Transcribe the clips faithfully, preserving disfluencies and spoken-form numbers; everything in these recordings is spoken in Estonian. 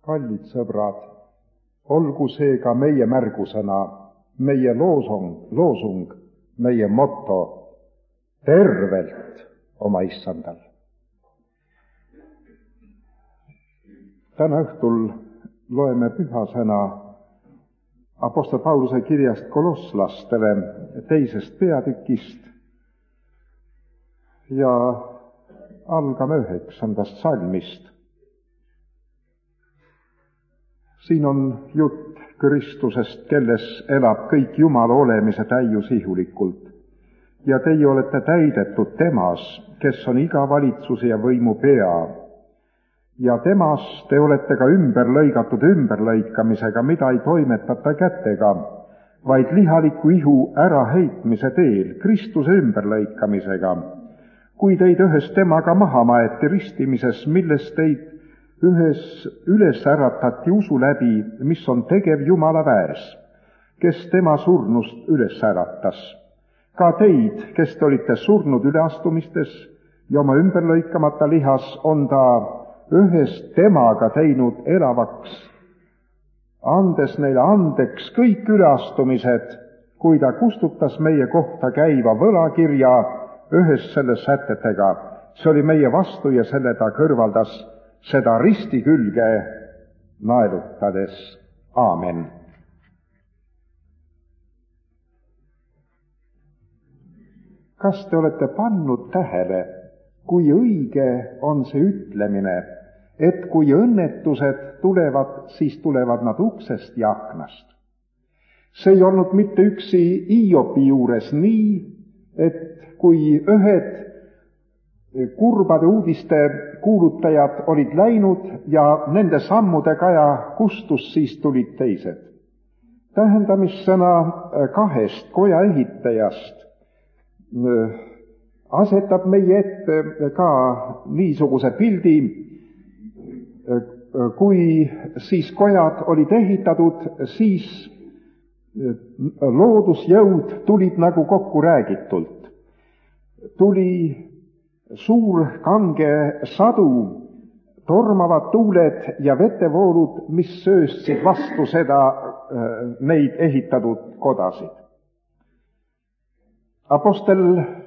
Kallid sõbrad, olgu see ka meie märgusõna, meie loosung, loosung, meie moto, tervelt oma issandal. Täna õhtul loeme pühasõna apostel Pauluse kirjast kolosslastele teisest peatükist ja algame üheksandast salmist. Siin on jutt Kristusest, kelles elab kõik Jumala olemise täiusihulikult ja teie olete täidetud temas, kes on iga valitsuse ja võimu pea. Ja temas te olete ka ümber lõigatud ümberlõikamisega, mida ei toimetata kätega, vaid lihaliku ihu äraheitmise teel, Kristuse ümberlõikamisega, kui teid ühes temaga maha maeti ristimises, milles teid ühes üles äratati usu läbi, mis on tegev Jumala väärs, kes tema surnust üles äratas. Ka teid, kes te olite surnud üleastumistes ja oma ümberlõikamata lihas, on ta ühes temaga teinud elavaks, andes neile andeks kõik üleastumised, kui ta kustutas meie kohta käiva võlakirja ühes selle sätetega. See oli meie vastu ja selle ta kõrvaldas, seda risti külge naelutades. Aamen. Kas te olete pannud tähele, kui õige on see ütlemine, et kui õnnetused tulevad, siis tulevad nad uksest ja aknast? See ei olnud mitte üksi Hiobi juures nii, et kui ühed kurbade uudiste kuulutajad olid läinud ja nende sammude kaja kustus, siis tulid teised. Tähendamissõna kahest koja ehitajast asetab meie ette ka niisuguse pildi, kui siis kojad olid ehitatud, siis loodusjõud tulid nagu kokku räägitult. Tuli suur kange sadu, tormavad tuuled ja vetevoolud, mis sööstsid vastu seda neid ehitatud kodasid. Apostel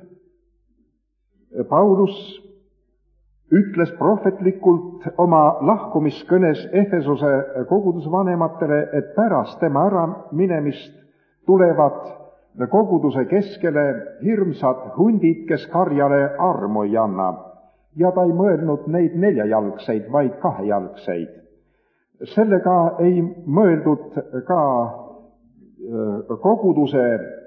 Paulus ütles prohvetlikult oma lahkumiskõnes Efesose kogudusvanematele, et pärast tema äraminemist tulevad koguduse keskele hirmsad hundid, kes karjale armu ei anna, ja ta ei mõelnud neid neljajalgseid, vaid kahejalgseid. Sellega ei mõeldud ka koguduse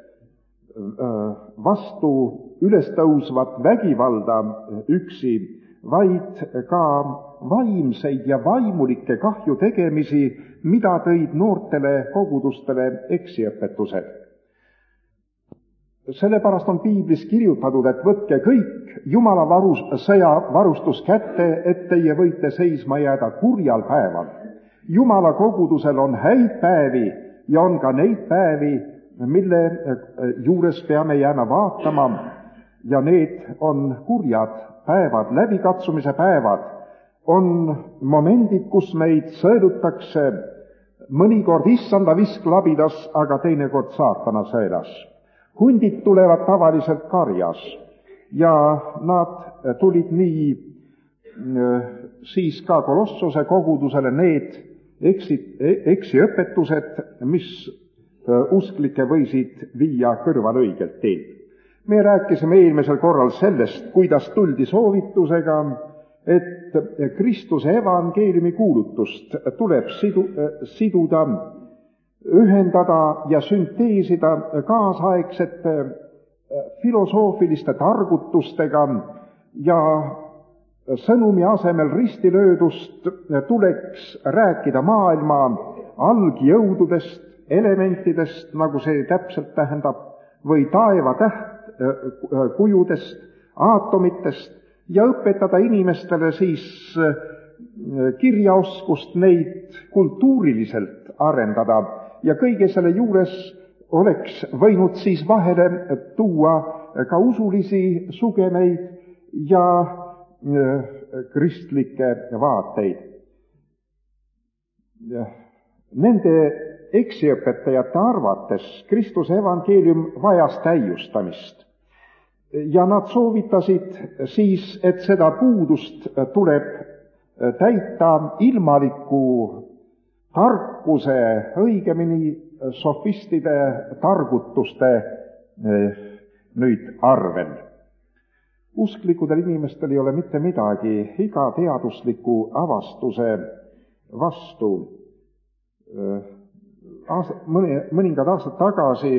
vastu ülestõusvat vägivalda üksi, vaid ka vaimseid ja vaimulikke kahju tegemisi, mida tõid noortele kogudustele eksiõpetused. Sellepärast on piiblis kirjutatud, et võtke kõik Jumala varus, sõjavarustus kätte, et teie võite seisma jääda kurjal päeval. Jumala kogudusel on häid päevi ja on ka neid päevi, mille juures peame jääma vaatama, ja need on kurjad päevad, läbikatsumise päevad, on momendid, kus meid sõelutakse mõnikord issanda visklabidas, aga teinekord saatana sõelas. Hundid tulevad tavaliselt karjas ja nad tulid nii siis ka Kolossose kogudusele need eksi, eksiõpetused, mis usklikke võisid viia kõrval õigelt teed. Me rääkisime eelmisel korral sellest, kuidas tuldi soovitusega, et Kristuse evangeeliumi kuulutust tuleb sidu, siduda, ühendada ja sünteesida kaasaegsete filosoofiliste targutustega ja sõnumi asemel ristilöödust tuleks rääkida maailma algjõududest, elementidest, nagu see täpselt tähendab, või taeva tähtkujudest, aatomitest ja õpetada inimestele siis kirjaoskust neid kultuuriliselt arendada ja kõige selle juures oleks võinud siis vahele tuua ka usulisi sugemeid ja kristlikke vaateid. nende eksiõpetajate arvates Kristuse evangeelium vajas täiustamist ja nad soovitasid siis, et seda puudust tuleb täita ilmaliku tarkuse, õigemini sofistide targutuste nüüd arvel. Usklikudel inimestel ei ole mitte midagi iga teadusliku avastuse vastu. Mõni, mõningad aastad tagasi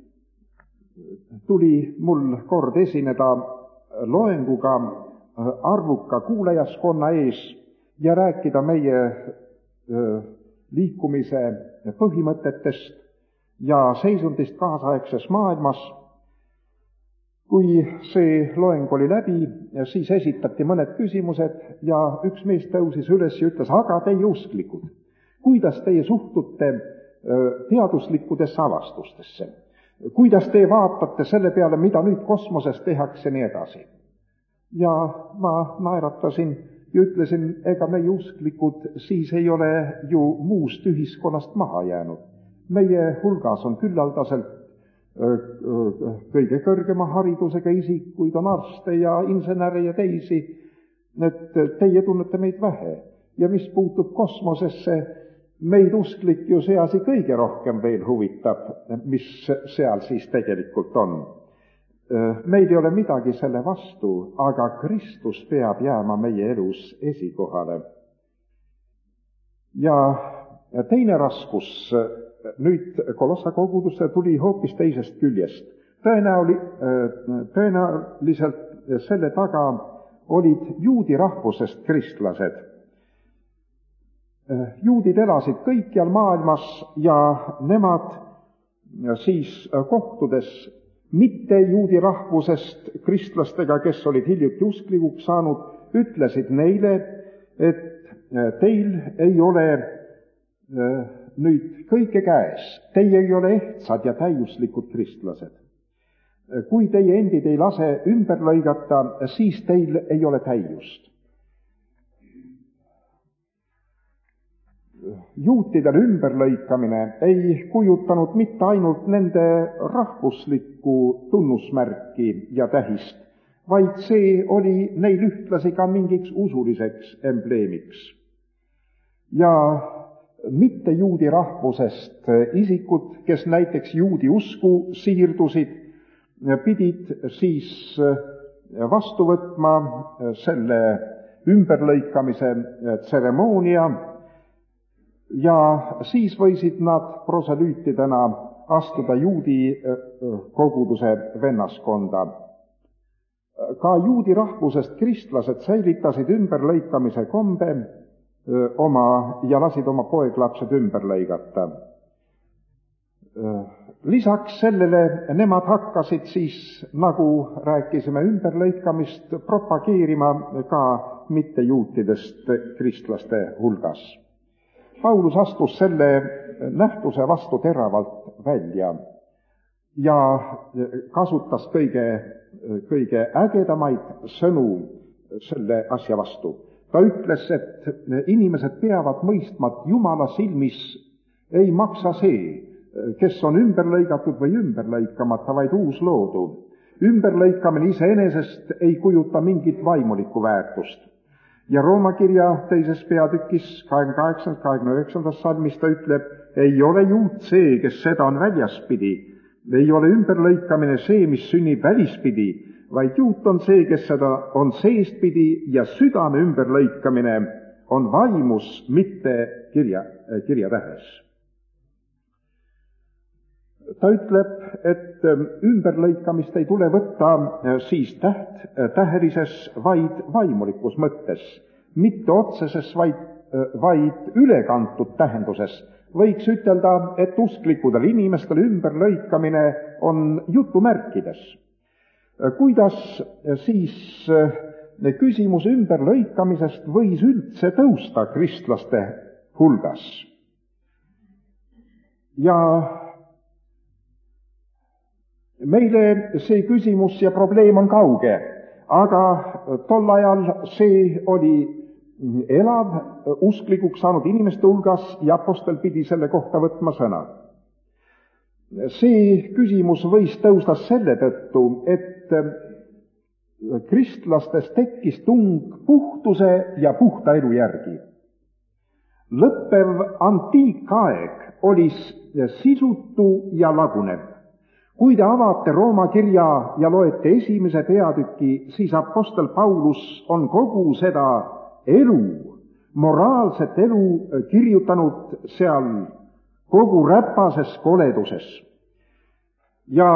tuli mul kord esineda loenguga arvuka kuulajaskonna ees ja rääkida meie liikumise põhimõtetest ja seisundist kaasaegses maailmas. Kui see loeng oli läbi, siis esitati mõned küsimused ja üks mees tõusis üles ja ütles, aga teie usklikud, kuidas teie suhtute teaduslikudesse avastustesse? Kuidas te vaatate selle peale, mida nüüd kosmoses tehakse, nii edasi? Ja ma naeratasin ja ütlesin, ega meie usklikud siis ei ole ju muust ühiskonnast maha jäänud. Meie hulgas on küllaldaselt kõige kõrgema haridusega isikuid, on arste ja insenere ja teisi, et teie tunnete meid vähe. Ja mis puutub kosmosesse, meid usklik ju see asi kõige rohkem veel huvitab, mis seal siis tegelikult on. Meil ei ole midagi selle vastu, aga Kristus peab jääma meie elus esikohale. Ja teine raskus nüüd Kolossa kogudusse tuli hoopis teisest küljest. Tõenäoli, tõenäoliselt selle taga olid juudi rahvusest kristlased. Juudid elasid kõikjal maailmas ja nemad siis kohtudes mitte juudi rahvusest kristlastega, kes olid hiljuti usklikuks saanud, ütlesid neile, et teil ei ole nüüd kõike käes, teie ei ole ehtsad ja täiuslikud kristlased. Kui teie endid ei lase ümber lõigata, siis teil ei ole täiust. Juutidel ümberlõikamine ei kujutanud mitte ainult nende rahvuslikku tunnusmärki ja tähist, vaid see oli neil ühtlasi ka mingiks usuliseks embleemiks. Ja mitte juudi rahvusest isikud, kes näiteks juudi usku siirdusid, pidid siis vastu võtma selle ümberlõikamise tseremoonia ja siis võisid nad proselüütidena astuda juudi koguduse vennaskonda. Ka juudi rahvusest kristlased säilitasid ümberlõikamise kombe oma ja lasid oma poeglapsed ümber lõigata. Lisaks sellele nemad hakkasid siis, nagu rääkisime ümberlõikamist, propageerima ka mittejuutidest kristlaste hulgas. Paulus astus selle nähtuse vastu teravalt välja ja kasutas kõige, kõige ägedamaid sõnu selle asja vastu. Ta ütles, et inimesed peavad mõistma, et Jumala silmis ei maksa see, kes on ümber lõigatud või ümber lõikamata, vaid uus loodu. Ümberlõikamine iseenesest ei kujuta mingit vaimulikku väärtust. Ja Rooma kirja teises peatükis kahekümne kaheksandast kahekümne üheksandast salmis ta ütleb, ei ole juut see, kes seda on väljaspidi, ei ole ümberlõikamine see, mis sünnib välispidi, vaid juut on see, kes seda on seestpidi ja südame ümberlõikamine on vaimus, mitte kirja, kirjatähes. Ta ütleb, et ümberlõikamist ei tule võtta siis täht, tähelises, vaid vaimulikus mõttes, mitte otseses, vaid, vaid ülekantud tähenduses. Võiks ütelda, et usklikudel inimestel ümberlõikamine on jutumärkides. Kuidas siis küsimus ümberlõikamisest võis üldse tõusta kristlaste hulgas? Ja meile see küsimus ja probleem on kauge, aga tol ajal see oli elav usklikuks saanud inimeste hulgas ja apostel pidi selle kohta võtma sõna. See küsimus võis tõusta selle tõttu, et kristlastes tekkis tung puhtuse ja puhta elu järgi. Lõppev antiikaeg oli sisutu ja lagunev. Kui te avate Rooma kirja ja loete esimese peatüki, siis apostel Paulus on kogu seda elu, moraalset elu kirjutanud seal kogu räpases koleduses. Ja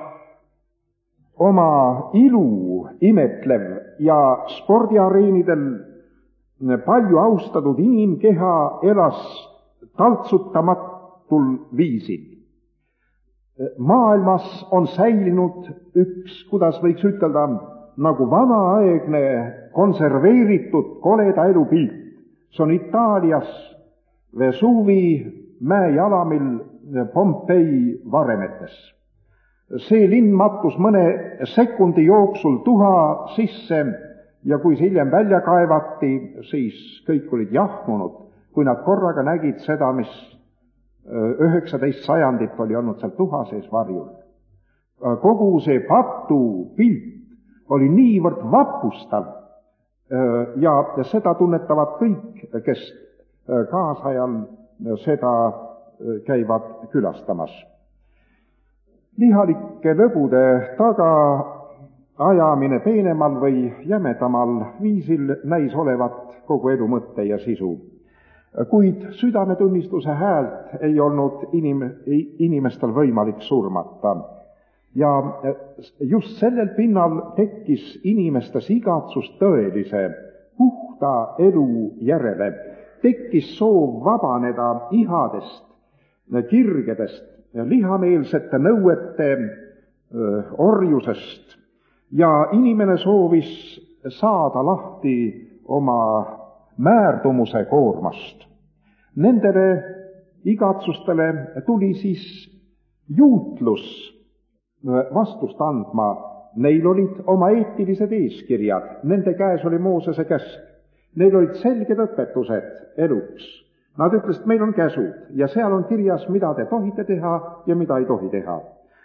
oma ilu imetlev ja spordiareenidel palju austatud inimkeha elas taltsutamatul viisil. Maailmas on säilinud üks, kuidas võiks ütelda, nagu vanaaegne konserveeritud koleda elu pilt. See on Itaalias Vesuvi mäejalamil Pompei varemetes. See linn mattus mõne sekundi jooksul tuha sisse ja kui see hiljem välja kaevati, siis kõik olid jahmunud, kui nad korraga nägid seda, mis üheksateist sajandit oli olnud seal tuha sees varjul. Kogu see patu pilt oli niivõrd vapustav ja, ja seda tunnetavad kõik, kes kaasajal seda käivad külastamas. Lihalike lõbude taga ajamine peenemal või jämedamal viisil näis olevat kogu elu mõtte ja sisu. Kuid südametunnistuse häält ei olnud inim, inimestel võimalik surmata. Ja just sellel pinnal tekkis inimestes igatsus tõelise, puhta elu järele. Tekkis soov vabaneda ihadest, kirgedest, lihameelsete nõuete orjusest ja inimene soovis saada lahti oma määrdumuse koormast. Nendele igatsustele tuli siis juutlus vastust andma. Neil olid oma eetilised eeskirjad, nende käes oli Moosese käsk. Neil olid selged õpetused eluks. Nad ütlesid, meil on käsud ja seal on kirjas, mida te tohite teha ja mida ei tohi teha.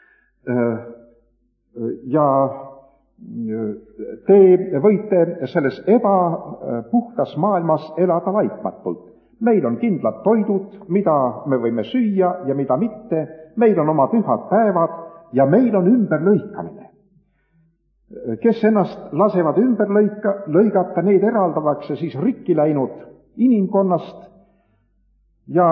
Ja te võite selles ebapuhtas maailmas elada laitmatult. Meil on kindlad toidud, mida me võime süüa ja mida mitte. Meil on oma pühad päevad ja meil on ümberlõikamine. Kes ennast lasevad ümber lõika, lõigata, need eraldatakse siis rikki läinud inimkonnast ja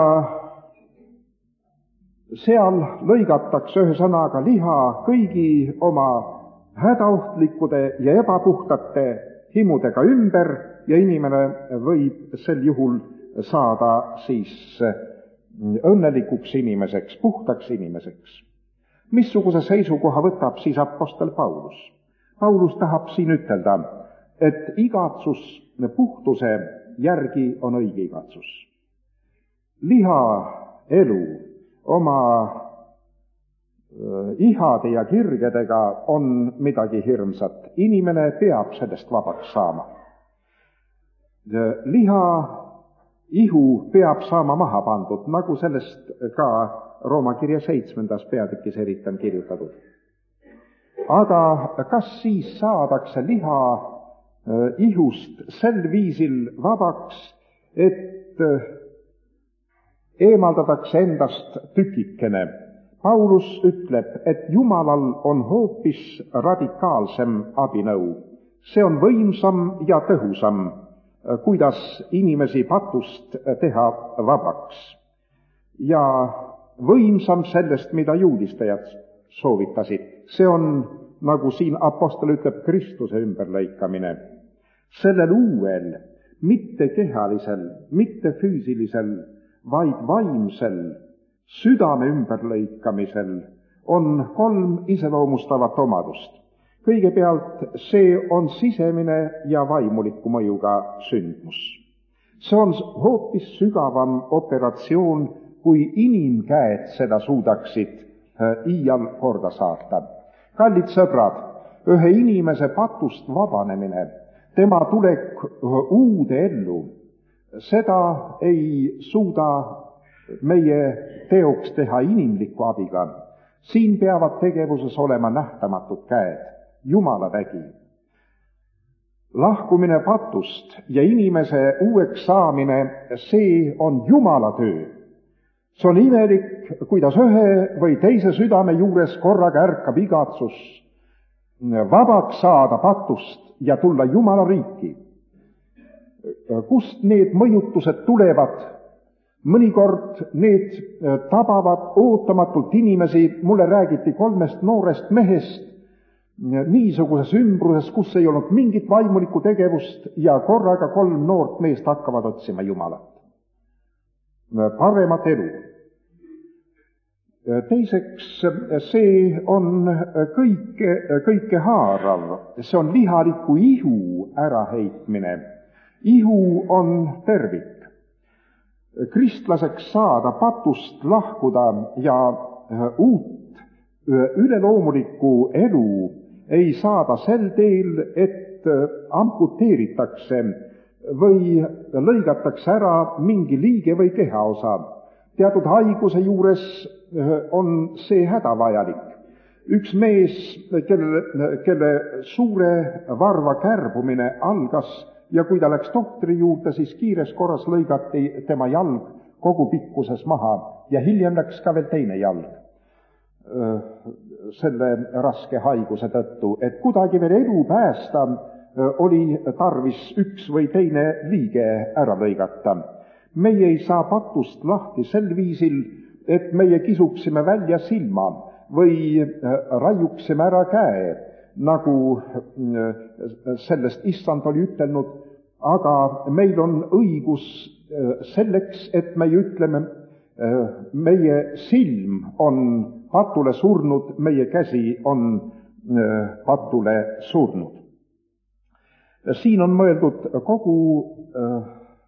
seal lõigatakse ühesõnaga liha kõigi oma hädaohtlikkude ja ebapuhtate himudega ümber ja inimene võib sel juhul saada siis õnnelikuks inimeseks, puhtaks inimeseks. Missuguse seisukoha võtab siis apostel Paulus? Paulus tahab siin ütelda, et igatsus puhtuse järgi on õige igatsus. Liha elu oma ihade ja kirgedega on midagi hirmsat. Inimene peab sellest vabaks saama. Liha ihu peab saama maha pandud, nagu sellest ka Rooma kirja seitsmendas peatükis eriti on kirjutatud. Aga kas siis saadakse liha ihust sel viisil vabaks, et eemaldatakse endast tükikene? Paulus ütleb, et Jumalal on hoopis radikaalsem abinõu. See on võimsam ja tõhusam, kuidas inimesi patust teha vabaks. Ja võimsam sellest, mida juudistajad soovitasid. See on, nagu siin apostel ütleb, Kristuse ümberlõikamine. Sellel uuel, mitte kehalisel, mitte füüsilisel, vaid vaimsel südame ümberlõikamisel on kolm iseloomustavat omadust. Kõigepealt see on sisemine ja vaimuliku mõjuga sündmus. See on hoopis sügavam operatsioon, kui inimkäed seda suudaksid iial korda saata. Kallid sõbrad, ühe inimese patust vabanemine tema tulek uude ellu, seda ei suuda meie teoks teha inimliku abiga. Siin peavad tegevuses olema nähtamatud käed, Jumala vägi. Lahkumine patust ja inimese uueks saamine, see on Jumala töö. See on imelik, kuidas ühe või teise südame juures korraga ärkab igatsus vabaks saada patust ja tulla Jumala riiki. Kust need mõjutused tulevad? Mõnikord need tabavad ootamatult inimesi. Mulle räägiti kolmest noorest mehest niisuguses ümbruses, kus ei olnud mingit vaimulikku tegevust ja korraga kolm noort meest hakkavad otsima Jumalat, paremat elu. Teiseks, see on kõike, kõike haarav, see on lihaliku ihu äraheitmine. Ihu on tervik. Kristlaseks saada, patust lahkuda ja uut üleloomulikku elu ei saada sel teel, et amputeeritakse või lõigatakse ära mingi liige või kehaosa. Teatud haiguse juures on see hädavajalik. Üks mees, kelle, kelle suure varva kärbumine algas ja kui ta läks doktri juurde, siis kiires korras lõigati tema jalg kogu pikkuses maha ja hiljem läks ka veel teine jalg selle raske haiguse tõttu, et kuidagi veel elu päästa, oli tarvis üks või teine liige ära lõigata. Meie ei saa patust lahti sel viisil, et meie kisuksime välja silma või raiuksime ära käe, nagu sellest issand oli ütelnud, aga meil on õigus selleks, et meie ütleme, meie silm on patule surnud, meie käsi on patule surnud. Siin on mõeldud kogu äh,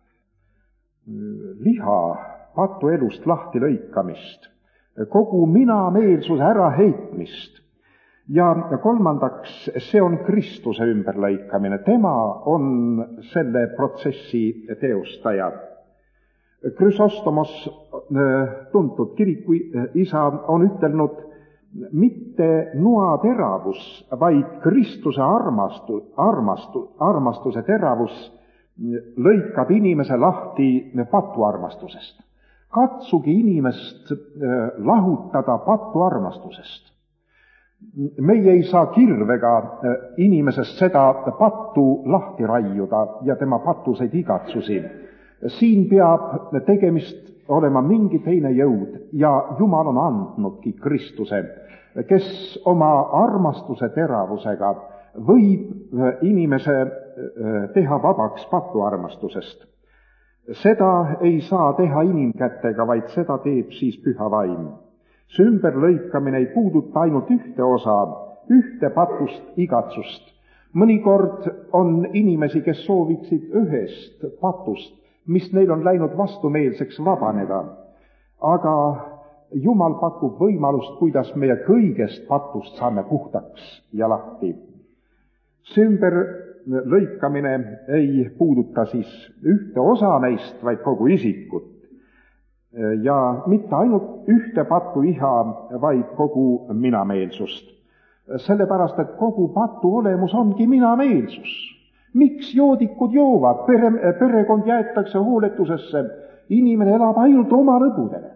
liha patu elust lahti lõikamist, kogu minameelsuse äraheitmist ja kolmandaks, see on Kristuse ümberlõikamine, tema on selle protsessi teostaja. Krüsostomos, tuntud kiriku isa, on ütelnud, mitte noateravus, vaid Kristuse armastu, armastu, armastuse teravus lõikab inimese lahti patuarmastusest. Katsugi inimest lahutada patuarmastusest. Meie ei saa kirvega inimesest seda pattu lahti raiuda ja tema patuseid igatsusi. Siin peab tegemist olema mingi teine jõud ja Jumal on andnudki Kristuse, kes oma armastuse teravusega võib inimese teha vabaks patuarmastusest. Seda ei saa teha inimkätega, vaid seda teeb siis püha vaim. See ümberlõikamine ei puuduta ainult ühte osa, ühte patust igatsust. Mõnikord on inimesi, kes sooviksid ühest patust, mis neil on läinud vastumeelseks, vabaneda. Aga Jumal pakub võimalust, kuidas meie kõigest patust saame puhtaks ja lahti. See ümberlõikamine ei puuduta siis ühte osa meist, vaid kogu isikut. Ja mitte ainult ühte patu iha, vaid kogu minameelsust. Sellepärast, et kogu patu olemus ongi minameelsus. Miks joodikud joovad, pere, perekond jäetakse hooletusesse, inimene elab ainult oma lõbudele.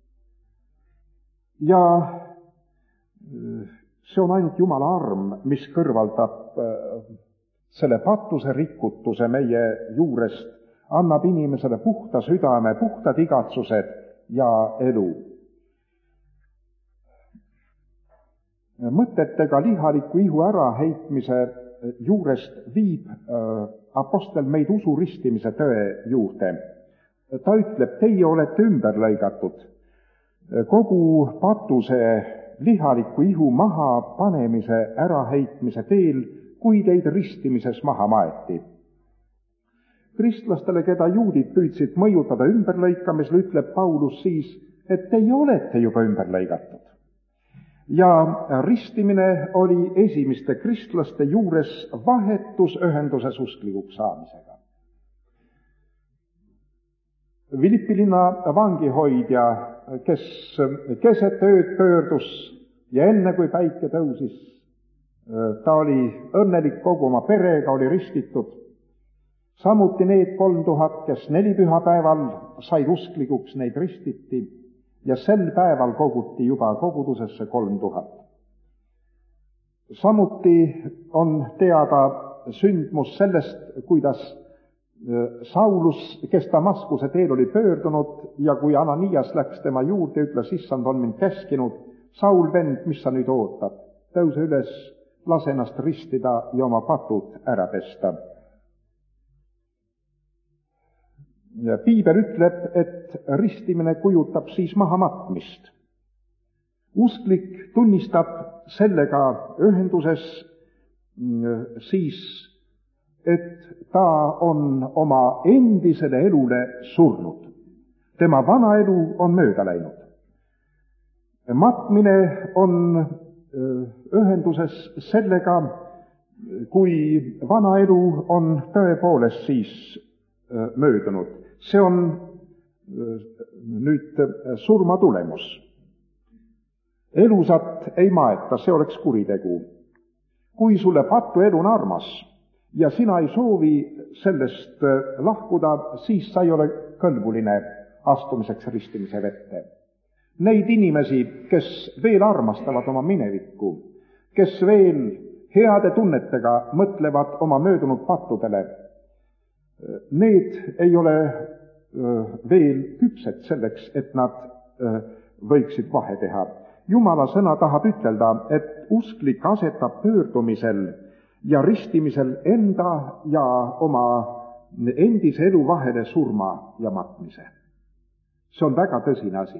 Ja see on ainult Jumala arm, mis kõrvaldab selle patuse rikutuse meie juurest, annab inimesele puhta südame, puhtad igatsused ja elu. Mõtetega lihaliku ihu äraheitmise juurest viib apostel meid usu ristimise tõe juurde. Ta ütleb, teie olete ümber lõigatud. Kogu patuse lihaliku ihu maha panemise äraheitmise teel, kui teid ristimises maha maeti. Kristlastele, keda juudid püüdsid mõjutada ümberlõikamisel, ütleb Paulus siis, et teie olete juba ümber lõigatud. ja ristimine oli esimeste kristlaste juures vahetusühenduses usklikuks saamisega. Philippi linna vangihoidja, kes keset ööd pöördus ja enne kui päike tõusis, ta oli õnnelik, kogu oma perega oli ristitud. Samuti need kolm tuhat, kes nelipühapäeval said usklikuks, neid ristiti ja sel päeval koguti juba kogudusesse kolm tuhat. Samuti on teada sündmus sellest, kuidas Saulus, kes Damaskuse teel oli pöördunud ja kui Ananias läks tema juurde ja ütles, issand on mind käskinud, Saul, vend, mis sa nüüd ootad? Tõuse üles, lase ennast ristida ja oma patud ära pesta. Piibel ütleb, et ristimine kujutab siis mahamatmist. Usklik tunnistab sellega ühenduses siis, et ta on oma endisele elule surnud. Tema vana elu on mööda läinud. Matmine on ühenduses sellega, kui vana elu on tõepoolest siis möödunud. See on nüüd surma tulemus. Elusat ei maeta, see oleks kuritegu. Kui sulle patu elu on armas ja sina ei soovi sellest lahkuda, siis sa ei ole kõlbuline astumiseks ristimise vette. Neid inimesi, kes veel armastavad oma minevikku, kes veel heade tunnetega mõtlevad oma möödunud pattudele, need ei ole veel küpsed selleks, et nad võiksid vahe teha. Jumala sõna tahab ütelda, et usklik asetab pöördumisel ja ristimisel enda ja oma endise elu vahele surma ja matmise. See on väga tõsine asi.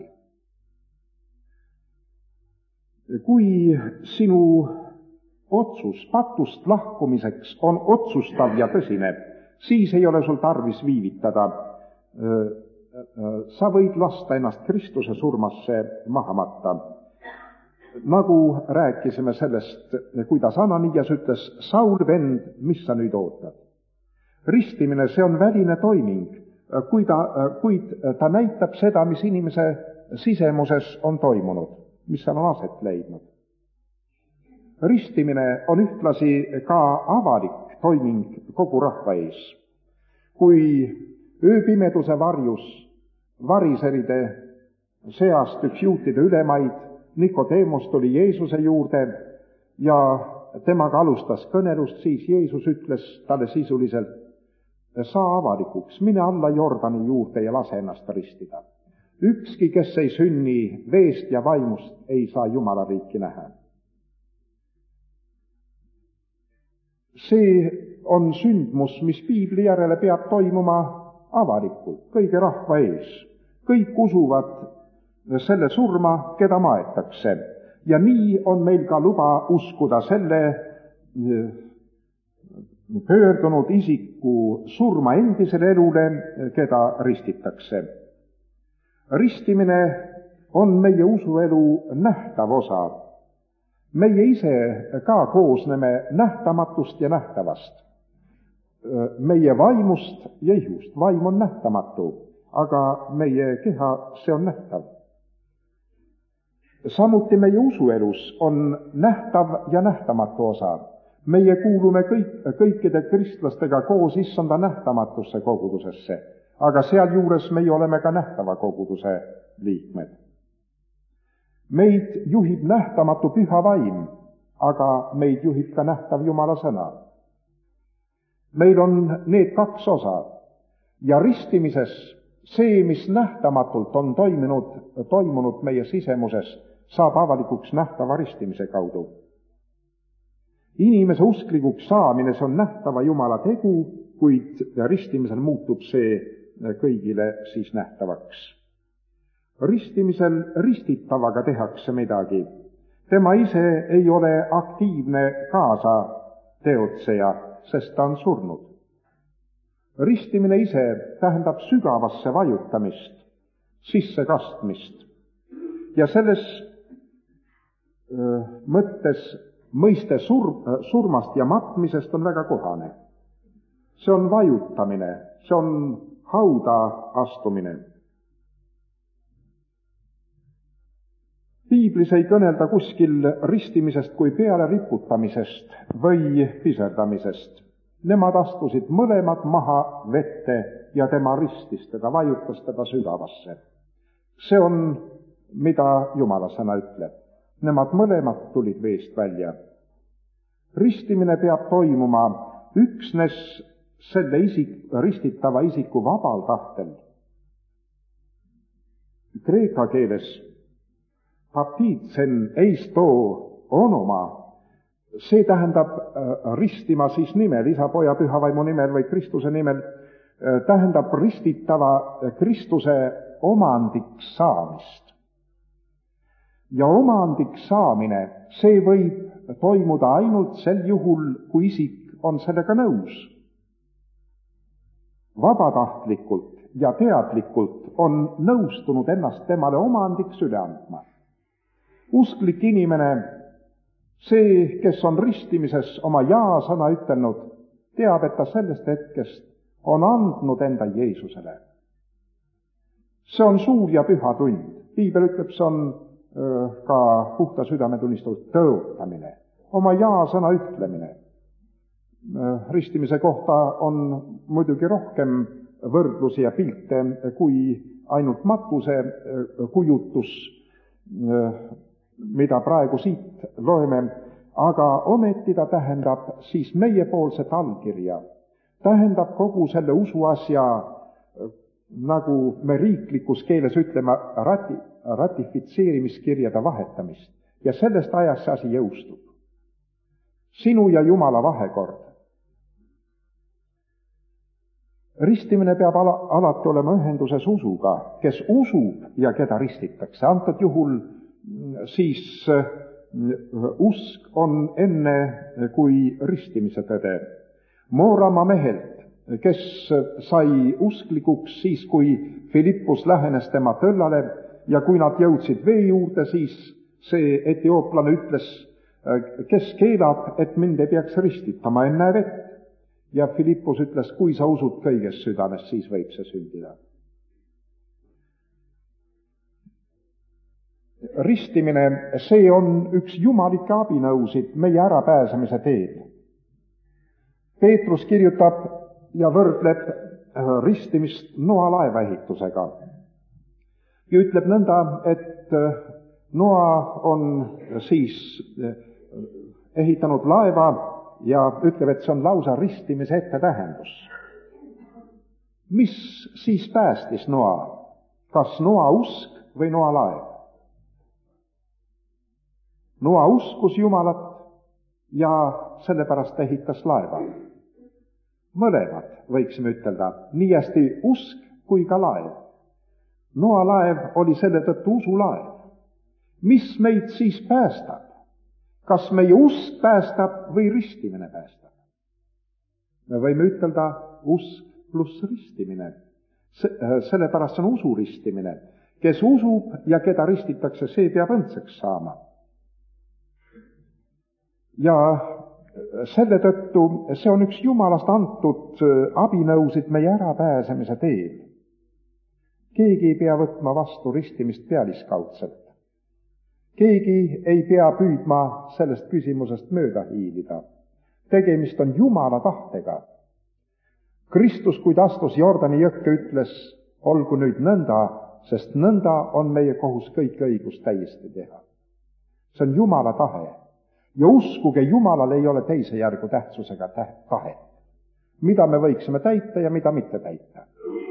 Kui sinu otsus patust lahkumiseks on otsustav ja tõsine, siis ei ole sul tarvis viivitada. Sa võid lasta ennast Kristuse surmasse maha matta. Nagu rääkisime sellest, kuidas Ananias ütles, Saul, vend, mis sa nüüd ootad? Ristimine, see on väline toiming, kuid ta, kuid ta näitab seda, mis inimese sisemuses on toimunud, mis seal on aset leidnud. Ristimine on ühtlasi ka avalik toiming kogu rahva ees. Kui ööpimeduse varjus variseride seast üks juutide ülemaid Nikodeemos tuli Jeesuse juurde ja temaga alustas kõnelust, siis Jeesus ütles talle sisuliselt, saa avalikuks, mine alla Jordani juurde ja lase ennast ristida. Ükski, kes ei sünni veest ja vaimust, ei saa Jumala riiki näha. See on sündmus, mis piibli järele peab toimuma avalikult, kõige rahva ees. Kõik usuvad selle surma, keda maetakse. Ja nii on meil ka luba uskuda selle pöördunud isiku surma endisele elule, keda ristitakse. Ristimine on meie usuelu nähtav osa. Meie ise ka koosneme nähtamatust ja nähtavast. Meie vaimust ja ihust. Vaim on nähtamatu, aga meie keha, see on nähtav. Samuti meie usuelus on nähtav ja nähtamatu osa. Meie kuulume kõik, kõikide kristlastega koos issanda nähtamatusse kogudusesse, aga sealjuures meie oleme ka nähtava koguduse liikmed. Meid juhib nähtamatu püha vaim, aga meid juhib ka nähtav Jumala sõna. Meil on need kaks osa ja ristimises see, mis nähtamatult on toimunud, toimunud meie sisemuses, saab avalikuks nähtava ristimise kaudu. Inimese usklikuks saamine, see on nähtava Jumala tegu, kuid ristimisel muutub see kõigile siis nähtavaks. Ristimisel ristitavaga tehakse midagi. Tema ise ei ole aktiivne kaasa teotseja, sest ta on surnud. Ristimine ise tähendab sügavasse vajutamist, sisse kastmist. Ja selles mõttes mõiste sur-, surmast ja matmisest on väga kohane. See on vajutamine, see on hauda astumine. Piiblis ei kõnelda kuskil ristimisest kui peale riputamisest või piserdamisest. Nemad astusid mõlemad maha vette ja tema ristis teda, vajutas teda sügavasse. See on, mida Jumala sõna ütleb. Nemad mõlemad tulid veest välja. Ristimine peab toimuma üksnes selle isik, ristitava isiku vabal tahtel. Kreeka keeles baptitsen eisto onoma, see tähendab ristima siis nimel, isa, poja, püha vaimu nimel või Kristuse nimel, tähendab ristitava Kristuse omandiks saamist. Ja omandiks saamine, see võib toimuda ainult sel juhul, kui isik on sellega nõus. Vabatahtlikult ja teadlikult on nõustunud ennast temale omandiks üle andma. Usklik inimene, see, kes on ristimises oma jaa-sõna ütelnud, teab, et ta sellest hetkest on andnud enda Jeesusele. See on suur ja püha tund. Piibel ütleb, see on öö, ka puhta südametunnistus tõotamine, oma jaa-sõna ütlemine. Ristimise kohta on muidugi rohkem võrdlusi ja pilte kui ainult matuse kujutus, mida praegu siit loeme, aga ometi ta tähendab siis meiepoolset allkirja, tähendab kogu selle usuasja, nagu me riiklikus keeles ütleme, rati, ratifitseerimiskirjade vahetamist ja sellest ajast see asi jõustub. Sinu ja Jumala vahekord. Ristimine peab ala, alati olema ühenduses usuga, kes usub ja keda ristitakse. Antud juhul siis usk on enne kui ristimise tõde. Moorama mehelt, kes sai usklikuks siis, kui Filippus lähenes tema tõllale ja kui nad jõudsid vee juurde, siis see etiooplane ütles, kes keelab, et mind ei peaks ristitama enne vett. Ja Filippus ütles, kui sa usud kõiges südames, siis võib see sündida. Ristimine, see on üks jumalikke abinõusid meie ärapääsemise teel. Peetrus kirjutab ja võrdleb ristimist Noa laevaehitusega. Ja ütleb nõnda, et Noa on siis ehitanud laeva ja ütleb, et see on lausa ristimise ettetähendus. Mis siis päästis Noa? Kas Noa usk või Noa laev? Noa uskus Jumalat ja sellepärast ehitas laeva. Mõlemad, võiksime ütelda, nii hästi usk kui ka laev. Noa laev oli selle tõttu usulaev. Mis meid siis päästab? Kas meie usk päästab või ristimine päästab? Me võime ütelda usk pluss ristimine. Sellepärast on usu ristimine. Kes usub ja keda ristitakse, see peab õndseks saama. Ja selle tõttu see on üks Jumalast antud abinõusid meie ärapääsemise teel. Keegi ei pea võtma vastu ristimist pealiskaudselt. Keegi ei pea püüdma sellest küsimusest mööda hiilida. Tegemist on Jumala tahtega. Kristus, kui ta astus Jordani jõkke, ütles, olgu nüüd nõnda, sest nõnda on meie kohus kõik õigus täiesti teha. See on Jumala tahe. Ja uskuge, Jumalal ei ole teise järgu tähtsusega tahet. Mida me võiksime täita ja mida mitte täita.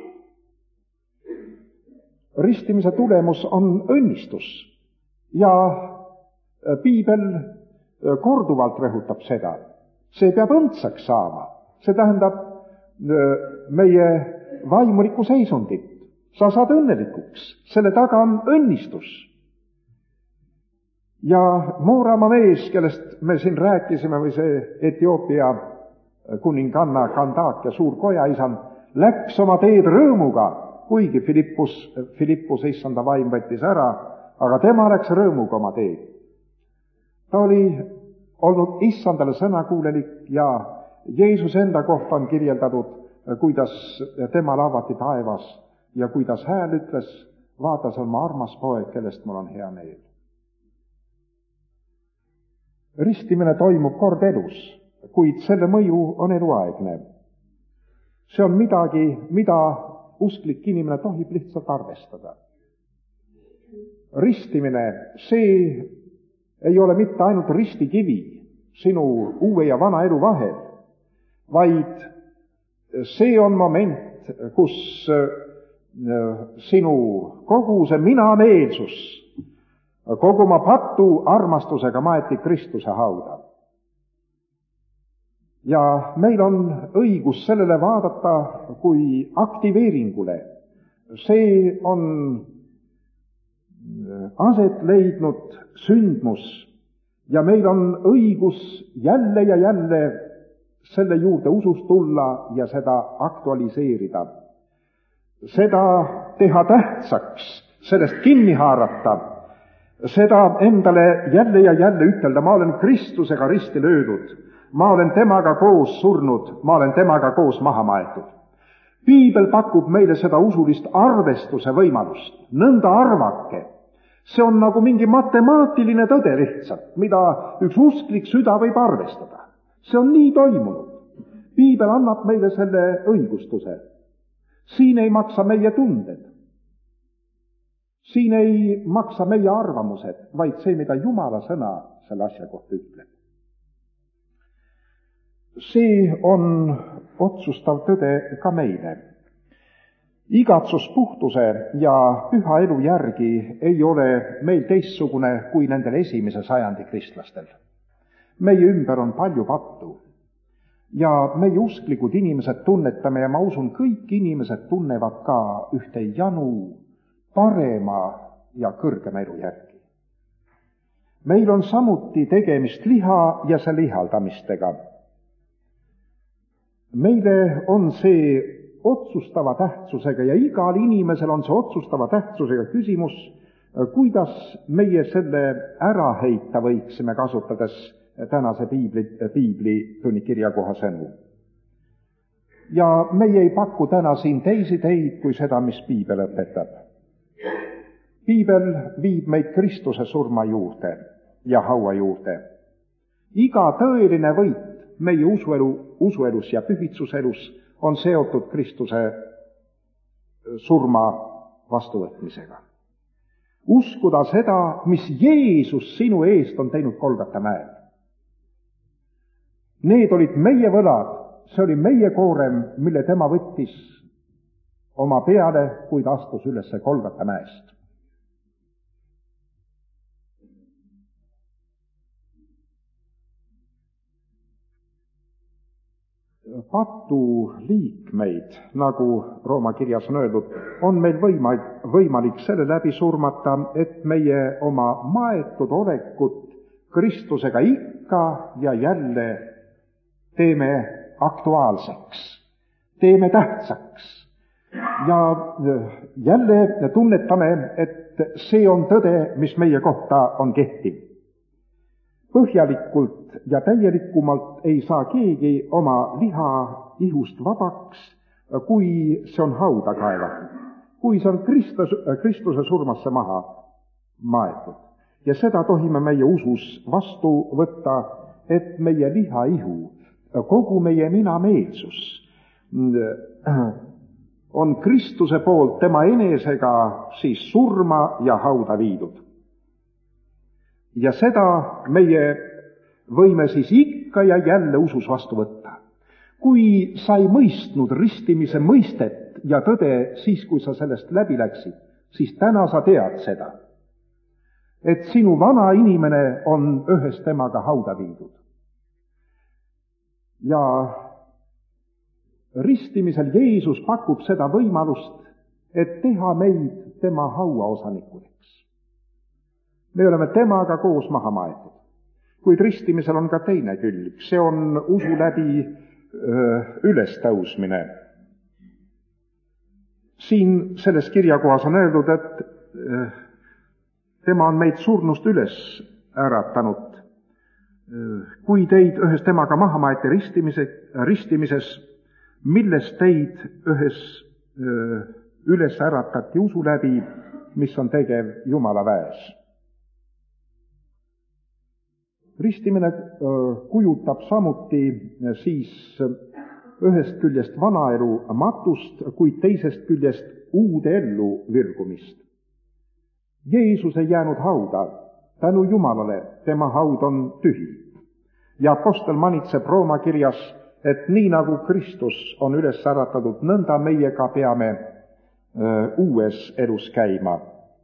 Ristimise tulemus on õnnistus. Ja Piibel korduvalt rõhutab seda. See peab õndsaks saama. See tähendab meie vaimulikku seisundit. Sa saad õnnelikuks. Selle taga on õnnistus. Ja Moorama mees, kellest me siin rääkisime, või see Etioopia kuninganna Kandaak ja suur kojaisand, läks oma teed rõõmuga, kuigi Filippus, Filippus issanda vaim võttis ära, aga tema läks rõõmuga oma teed. ta oli olnud issandale sõnakuulelik ja Jeesus enda kohta on kirjeldatud, kuidas temale avati taevas ja kuidas hääl ütles, vaata, see on mu armas poeg, kellest mul on hea meel. Ristimine toimub kord elus, kuid selle mõju on eluaegne. See on midagi, mida usklik inimene tohib lihtsalt arvestada. Ristimine, see ei ole mitte ainult ristikivi sinu uue ja vana elu vahel, vaid see on moment, kus sinu kogu see minameelsus kogu oma patu armastusega maeti Kristuse hauda. Ja meil on õigus sellele vaadata kui aktiveeringule. See on aset leidnud sündmus ja meil on õigus jälle ja jälle selle juurde usust tulla ja seda aktualiseerida. Seda teha tähtsaks, sellest kinni haarata, seda endale jälle ja jälle ütelda, ma olen Kristusega risti löödud, ma olen temaga koos surnud, ma olen temaga koos maha maetud. Piibel pakub meile seda usulist arvestuse võimalust, nõnda arvake. See on nagu mingi matemaatiline tõde lihtsalt, mida üks usklik süda võib arvestada. See on nii toimunud. Piibel annab meile selle õigustuse. Siin ei maksa meie tunded. Siin ei maksa meie arvamused, vaid see, mida Jumala sõna selle asja kohta ütleb. See on otsustav tõde ka meile. Igatsus puhtuse ja püha elu järgi ei ole meil teistsugune kui nendel esimese sajandi kristlastel. Meie ümber on palju pattu ja meie usklikud inimesed tunnetame ja ma usun, kõik inimesed tunnevad ka ühte janu parema ja kõrgema elu järgi. Meil on samuti tegemist liha ja selle ihaldamistega. Meile on see otsustava tähtsusega ja igal inimesel on see otsustava tähtsusega küsimus, kuidas meie selle ära heita võiksime, kasutades tänase piibli, piibli tunnikirja kohasõnu. Ja meie ei paku täna siin teisi teid kui seda, mis piibel õpetab. Piibel viib meid Kristuse surma juurde ja haua juurde. Iga tõeline võit meie usuelu, usuelus ja pühitsuselus on seotud Kristuse surma vastuvõtmisega. Uskuda seda, mis Jeesus sinu eest on teinud Golgata mäel. Need olid meie võlad, see oli meie koorem, mille tema võttis oma peale, kui ta astus üles Golgata mäest. Patu liikmeid, nagu Rooma kirjas on öeldud, on meil võimalik, võimalik selle läbi surmata, et meie oma maetud olekut Kristusega ikka ja jälle teeme aktuaalseks, teeme tähtsaks ja jälle tunnetame, et see on tõde, mis meie kohta on kehtiv. Põhjalikult ja täielikumalt ei saa keegi oma liha ihust vabaks, kui see on hauda kaevatud, kui see on Kristus, Kristuse surmasse maha maetud. Ja seda tohime meie usus vastu võtta, et meie liha ihu, kogu meie minameelsus on Kristuse poolt tema enesega siis surma ja hauda viidud. Ja seda meie võime siis ikka ja jälle usus vastu võtta. Kui sa ei mõistnud ristimise mõistet ja tõde siis, kui sa sellest läbi läksid, siis täna sa tead seda, et sinu vana inimene on ühes temaga hauda viidud. Ja ristimisel Jeesus pakub seda võimalust, et teha meid tema hauaosanikudeks. Me oleme temaga koos maha maetud. Kuid ristimisel on ka teine külg, see on usu läbi öö, ülestõusmine. Siin selles kirjakohas on öeldud, et öö, tema on meid surnust üles äratanud kui teid ühes temaga maha maeti ristimise, ristimises, milles teid ühes öö, üles äratati usu läbi, mis on tegev Jumala väes. Ristimine öö, kujutab samuti siis ühest küljest vanaelu matust, kuid teisest küljest uude ellu virgumist. Jeesus ei jäänud hauda, tänu Jumalale, tema haud on tühi. Ja apostel manitseb Rooma kirjas, et nii nagu Kristus on üles äratatud, nõnda meie ka peame öö, uues elus käima.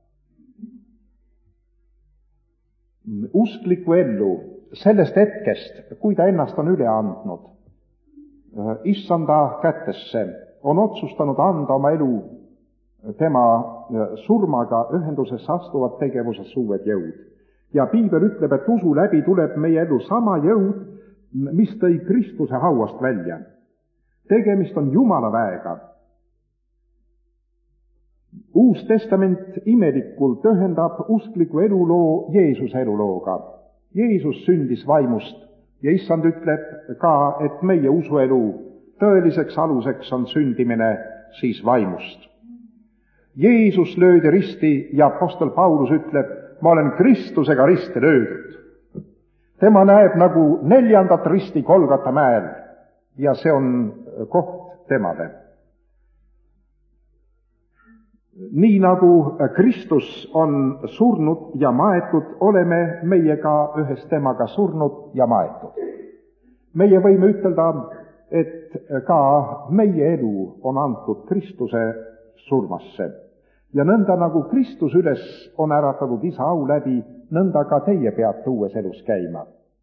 Usklikku ellu sellest hetkest, kui ta ennast on üle andnud, issanda kätesse, on otsustanud anda oma elu tema surmaga ühendusesse astuvad tegevuses uued jõud. Ja piibel ütleb, et usu läbi tuleb meie ellu sama jõud, mis tõi Kristuse hauast välja. Tegemist on Jumala väega. Uus testament imelikult ühendab uskliku eluloo Jeesuse elulooga. Jeesus sündis vaimust ja issand ütleb ka, et meie usuelu tõeliseks aluseks on sündimine siis vaimust. Jeesus löödi risti ja apostel Paulus ütleb, ma olen Kristusega risti löödud. Tema näeb nagu neljandat risti Golgata mäel ja see on koht temale. Nii nagu Kristus on surnud ja maetud, oleme meie ka ühes temaga surnud ja maetud. Meie võime ütelda, et ka meie elu on antud Kristuse surmasse. Ja nõnda nagu Kristus üles on äratatud isa au läbi, nõnda ka teie peate uues elus käima.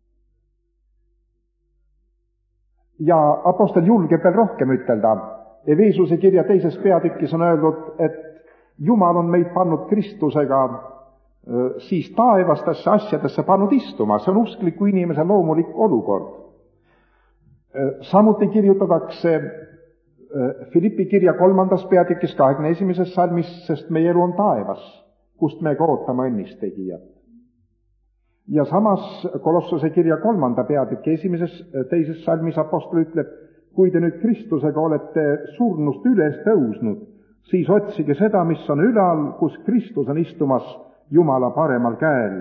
Ja apostel julgeb veel rohkem ütelda. Efesuse kirja teises peatükis on öeldud, et Jumal on meid pannud Kristusega siis taevastesse asjadesse pannud istuma. See on uskliku inimese loomulik olukord. Samuti kirjutatakse Filippi kirja kolmandas peatükis kahekümne esimeses salmis, sest meie elu on taevas, kust me ka ootame õnnistegijat. Ja samas Kolossose kirja kolmanda peatüki esimeses teises salmis apostel ütleb, kui te nüüd Kristusega olete surnust üles tõusnud, siis otsige seda, mis on ülal, kus Kristus on istumas Jumala paremal käel.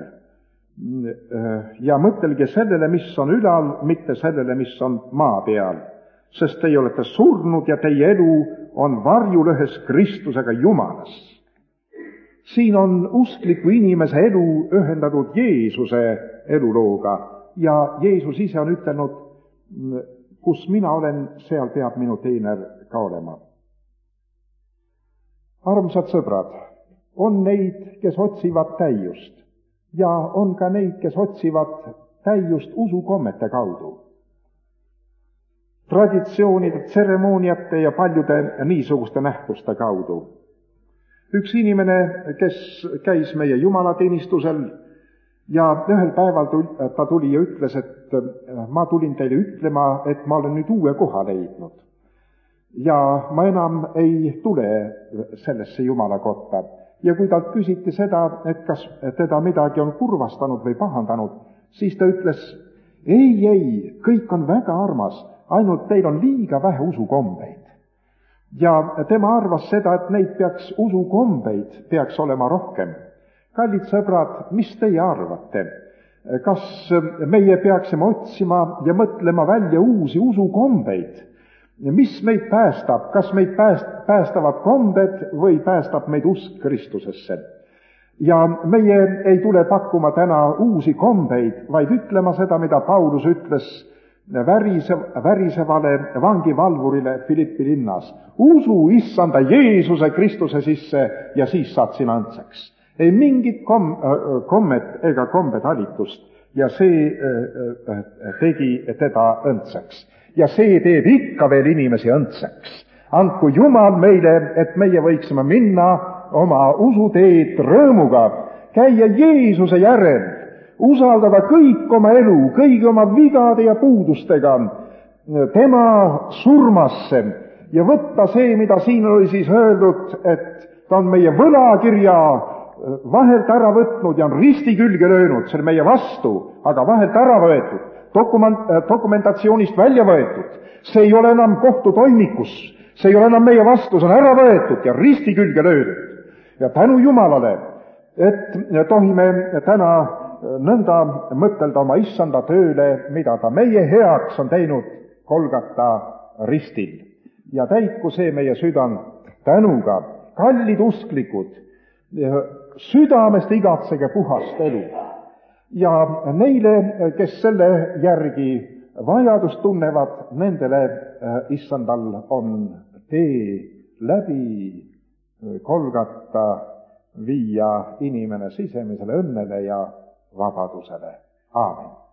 Ja mõtelge sellele, mis on ülal, mitte sellele, mis on maa peal. Sest teie olete surnud ja teie elu on varjulõhes Kristusega Jumalas. Siin on uskliku inimese elu ühendatud Jeesuse elulooga ja Jeesus ise on ütelnud, kus mina olen, seal peab minu teener ka olema. Armsad sõbrad, on neid, kes otsivad täiust ja on ka neid, kes otsivad täiust usukommete kaudu. Traditsioonide, tseremooniate ja paljude niisuguste nähtuste kaudu. Üks inimene, kes käis meie jumalateenistusel ja ühel päeval ta tuli ja ütles, et ma tulin teile ütlema, et ma olen nüüd uue koha leidnud. Ja ma enam ei tule sellesse Jumala kotta. Ja kui talt küsiti seda, et kas teda midagi on kurvastanud või pahandanud, siis ta ütles, ei, ei, kõik on väga armas, ainult teil on liiga vähe usukombeid. Ja tema arvas seda, et neid peaks, usukombeid peaks olema rohkem. Kallid sõbrad, mis teie arvate? Kas meie peaksime otsima ja mõtlema välja uusi usukombeid? Mis meid päästab? Kas meid pääst, päästavad kombed või päästab meid usk Kristusesse? Ja meie ei tule pakkuma täna uusi kombeid, vaid ütlema seda, mida Paulus ütles värise, värisevale vangivalvurile Filippi linnas. Usu issanda Jeesuse Kristuse sisse ja siis saad sina õndsaks. Ei mingit kom, kommet ega kombetalitust ja see tegi teda õndsaks. Ja see teeb ikka veel inimesi õndsaks. Andku Jumal meile, et meie võiksime minna oma usuteed rõõmuga, käia Jeesuse järel, usaldada kõik oma elu, kõigi oma vigade ja puudustega tema surmasse ja võtta see, mida siin oli siis öeldud, et ta on meie võlakirja vahelt ära võtnud ja on risti külge löönud, see on meie vastu, aga vahelt ära võetud, dokument, dokumentatsioonist välja võetud. See ei ole enam kohtutoimikus, see ei ole enam meie vastu, see on ära võetud ja risti külge löödud. Ja tänu Jumalale, et tohime täna nõnda mõtelda oma issanda tööle, mida ta meie heaks on teinud Golgata ristil. Ja täitku see meie südant tänuga. Kallid usklikud, südamest igatsege puhast elu. Ja neile, kes selle järgi vajadust tunnevad, nendele issandal on tee läbi Golgata viia inimene sisemisele õnnele ja vabadusele. Aamen.